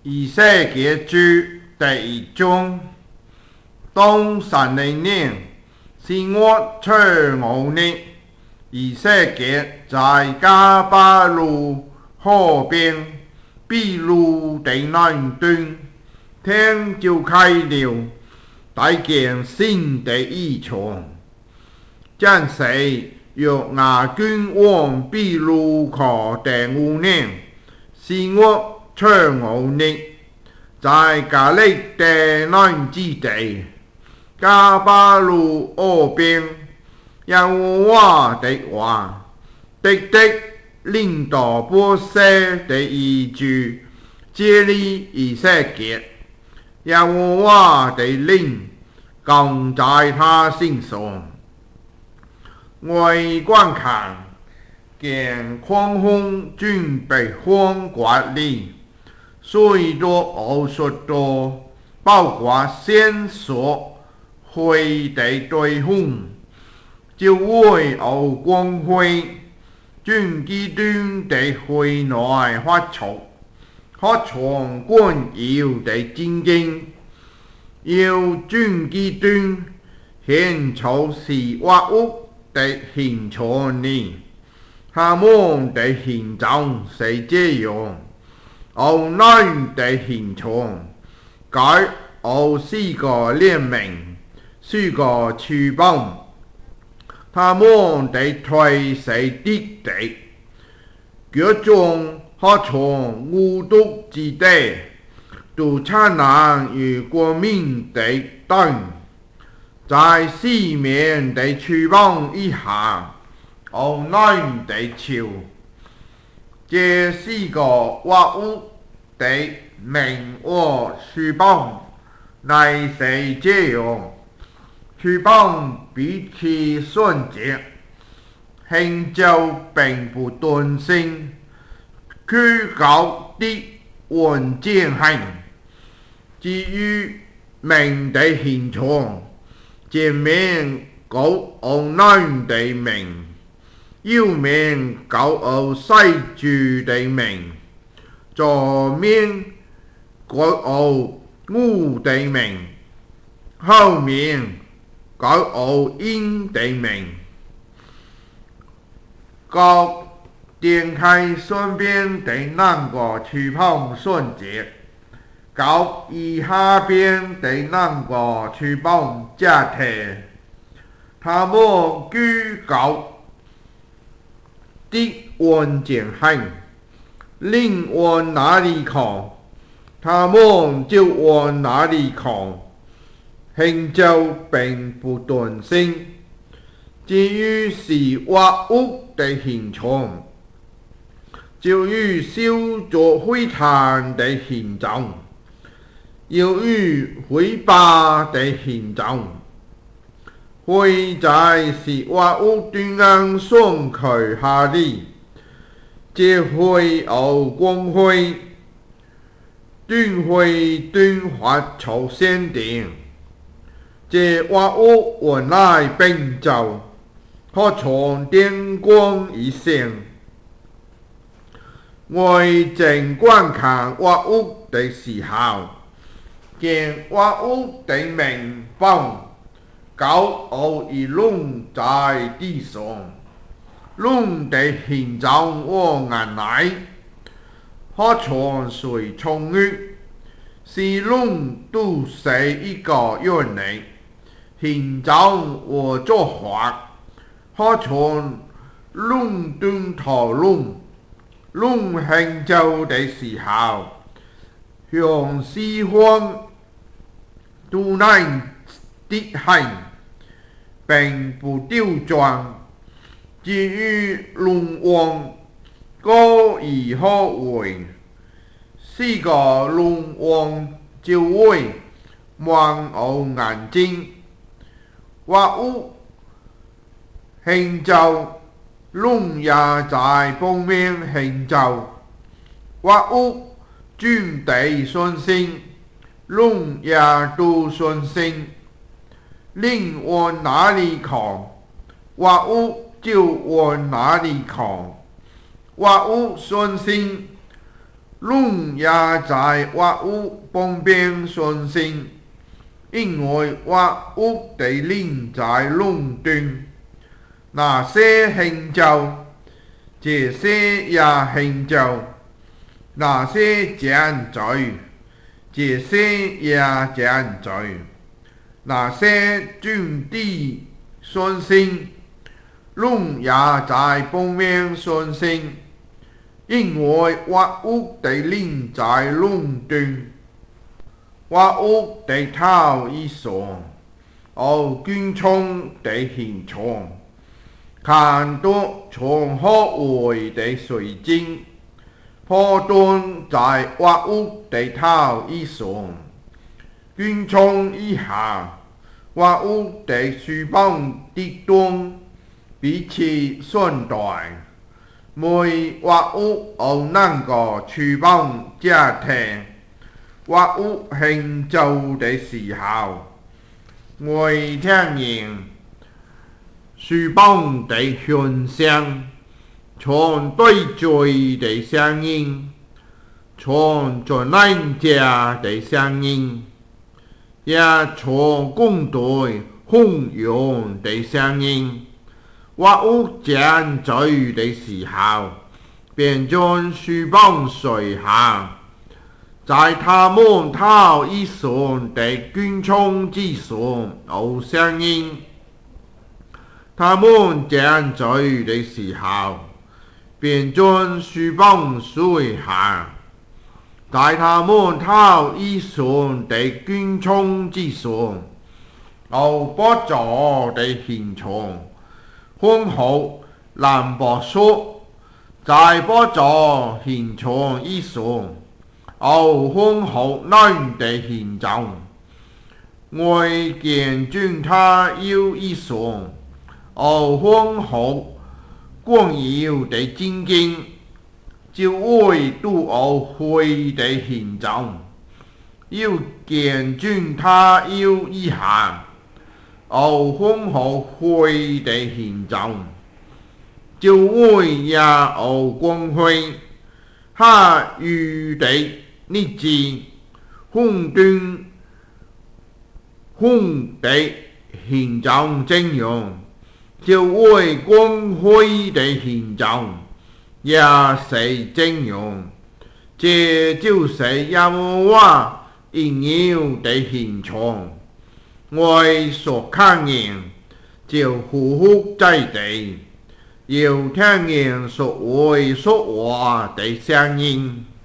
以色列主第一章，當神的年是我初5日，以色列在加巴路河邊比路的南端，天就開了，大見新的異象。將死約亞君王比路可第5年，是我初5日，在加利地南之地，加巴路河邊，耶和華的話的領導波斯的遺主，接力以色列，耶和華的靈降在他身上。我觀看，見狂風準備翻過來，許多奧術多，包括線索會的對風，就會有光輝，準基端的會內發出，可從冠耀的精經，要準基端獻出是萬物的形狀呢，他們的形狀是這樣。有男的形狀，該有4個臉面，4個翅膀，他們的腿是直的，腳中好像五毒之地，都燦爛如光明的燈，在四面的翅膀以下，有男的手。這4個萬物的名和翅膀乃是這樣：翅膀彼此相接，行走並不斷線，去高的往前行。至於名的形狀，前面高有男的名，右面高有世主的名，左面高有牛的名，後面高有鷹的名。各展開雙邊的兩個翅膀相接，高以下邊的兩個翅膀接貼，它們舉高的往前行，靈往哪裡看，他們就往哪裡看，行走並不斷線。至於是萬物的形狀，就如燒着灰炭的形狀，又如灰巴的形狀。灰在是萬物中央鬆開下來，這灰有光輝，端灰端發出閃電，這萬物原來並走，好像電光一閃。我正觀看萬物的時候，見萬物的名榜高有一龍在地上，龍的形狀和顏來，好像水沖月，是龍都是一個樣的，形狀和做法，好像龍端頭龍。龍行走的時候，向四方都能直行，並不刁鑽。至於龍王高而可畏，4個龍王就會望有眼睛，萬物行走，龍也在旁邊行走，萬物準備順性，龍也都順性。靈往哪裡看，萬物就往哪裡看。萬物順性， 龙也在万物旁边顺行，因为万物的灵在龙端。那些行走，这些也行走；那些将在，这些也将在；那些军地顺行，龙也在旁边顺行。因为万物的灵在龙端，万物的头以上，军冲的形状，看到从何为的水晶，破断在万物的头以上，军冲以下，万物的翅膀的端，彼此相对。每万物有两个翅膀遮停，万物行走的时候，会听见翅膀的响声，从对嘴的声音，从转难家的声音，也从共对汹涌的声音。万物将在的时候，便将翅膀垂下，在他们头以上的军冲之上有声音。他们将在的时候，便将翅膀垂下，在他们头以上的军冲之上有宝座的形状。封号兰博说，在宝座形状以上，有封号难的形状。我见证他腰以上，有封号光耀的金经，就会都有灰的形状。又见证他腰以下，有封号灰的形状，就会也有光辉，下雨的日子，风端风的形状怎样，就会光辉的形状也是怎样。这就是耶和华应有的形状。我所看见，就匍匐在地，又听见所谓说话的声音。